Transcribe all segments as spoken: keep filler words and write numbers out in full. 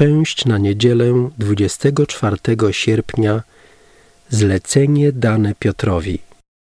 część na niedzielę dwudziestego czwartego sierpnia. Zlecenie dane Piotrowi.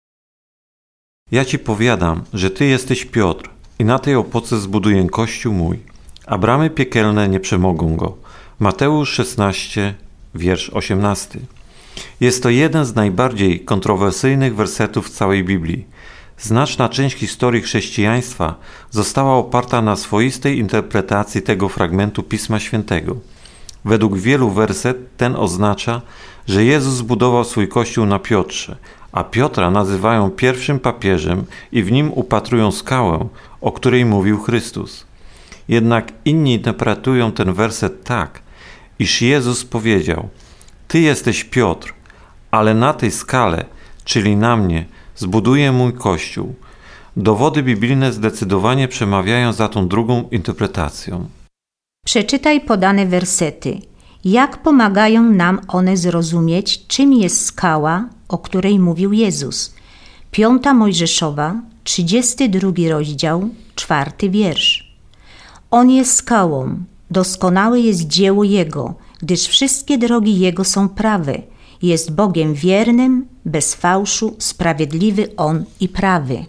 Ja ci powiadam, że ty jesteś Piotr i na tej opoce zbuduję kościół mój, a bramy piekielne nie przemogą go. Mateusz szesnaście, wiersz osiemnasty. Jest to jeden z najbardziej kontrowersyjnych wersetów w całej Biblii. Znaczna część historii chrześcijaństwa została oparta na swoistej interpretacji tego fragmentu Pisma Świętego. Według wielu werset ten oznacza, że Jezus zbudował swój kościół na Piotrze, a Piotra nazywają pierwszym papieżem i w nim upatrują skałę, o której mówił Chrystus. Jednak inni interpretują ten werset tak, iż Jezus powiedział: Ty jesteś Piotr, ale na tej skale, czyli na mnie, zbuduję mój kościół. Dowody biblijne zdecydowanie przemawiają za tą drugą interpretacją. Przeczytaj podane wersety. Jak pomagają nam one zrozumieć, czym jest skała, o której mówił Jezus? Piąta Mojżeszowa, trzydziesty drugi rozdział, czwarty wiersz. On jest skałą, doskonałe jest dzieło Jego, gdyż wszystkie drogi Jego są prawe. Jest Bogiem wiernym, bez fałszu, sprawiedliwy On i prawy.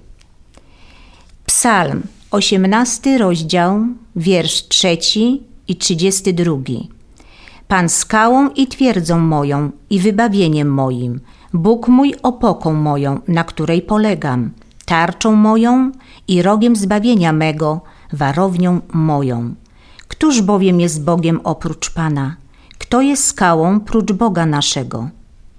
Psalm, osiemnasty rozdział, wiersz trzeci i trzydziesty drugi. Pan skałą i twierdzą moją i wybawieniem moim, Bóg mój opoką moją, na której polegam, tarczą moją i rogiem zbawienia mego, warownią moją. Któż bowiem jest Bogiem oprócz Pana? Kto jest skałą prócz Boga naszego?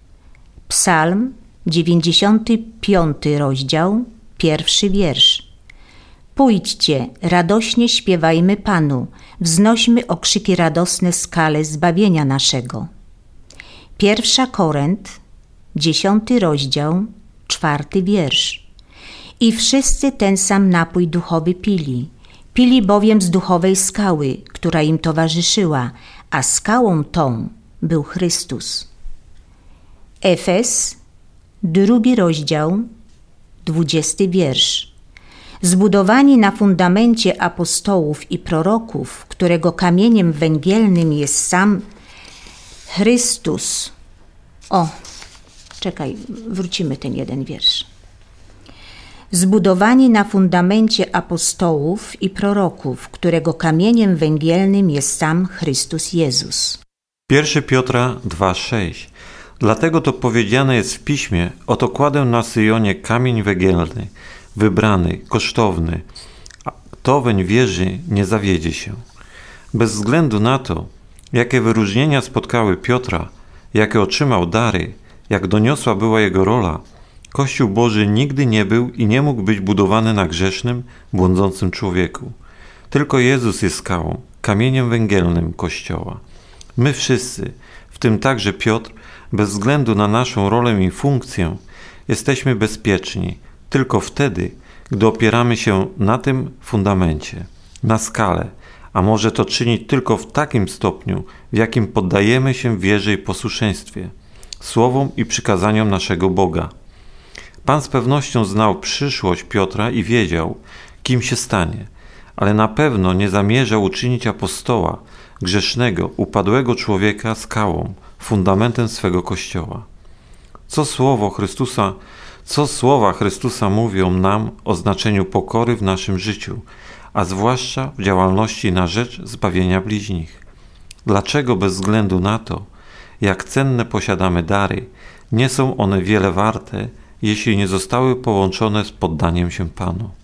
Psalm, dziewięćdziesiąty piąty rozdział, pierwszy wiersz. Pójdźcie, radośnie śpiewajmy Panu, wznośmy okrzyki radosne skale zbawienia naszego. Pierwsza Korent, dziesiąty rozdział, czwarty wiersz. I wszyscy ten sam napój duchowy pili. Pili bowiem z duchowej skały, która im towarzyszyła, a skałą tą był Chrystus. Efes, drugi rozdział, dwudziesty wiersz. Zbudowani na fundamencie apostołów i proroków, którego kamieniem węgielnym jest sam Chrystus. O, czekaj, wrócimy ten jeden wiersz. Zbudowani na fundamencie apostołów i proroków, którego kamieniem węgielnym jest sam Chrystus Jezus. Pierwsza Piotra dwa sześć. Dlatego to powiedziane jest w Piśmie: oto kładę na Syjonie kamień węgielny, wybrany, kosztowny, a kto weń wierzy, nie zawiedzie się. Bez względu na to, jakie wyróżnienia spotkały Piotra, jakie otrzymał dary, jak doniosła była jego rola, Kościół Boży nigdy nie był i nie mógł być budowany na grzesznym, błądzącym człowieku. Tylko Jezus jest skałą, kamieniem węgielnym Kościoła. My wszyscy, w tym także Piotr, bez względu na naszą rolę i funkcję, jesteśmy bezpieczni tylko wtedy, gdy opieramy się na tym fundamencie, na skale, a może to czynić tylko w takim stopniu, w jakim poddajemy się wierze i posłuszeństwie, słowom i przykazaniom naszego Boga. Pan z pewnością znał przyszłość Piotra i wiedział, kim się stanie, ale na pewno nie zamierzał uczynić apostoła, grzesznego, upadłego człowieka skałą, fundamentem swego Kościoła. Co słowo Chrystusa, co słowa Chrystusa mówią nam o znaczeniu pokory w naszym życiu, a zwłaszcza w działalności na rzecz zbawienia bliźnich? Dlaczego bez względu na to, jak cenne posiadamy dary, nie są one wiele warte, jeśli nie zostały połączone z poddaniem się Panu?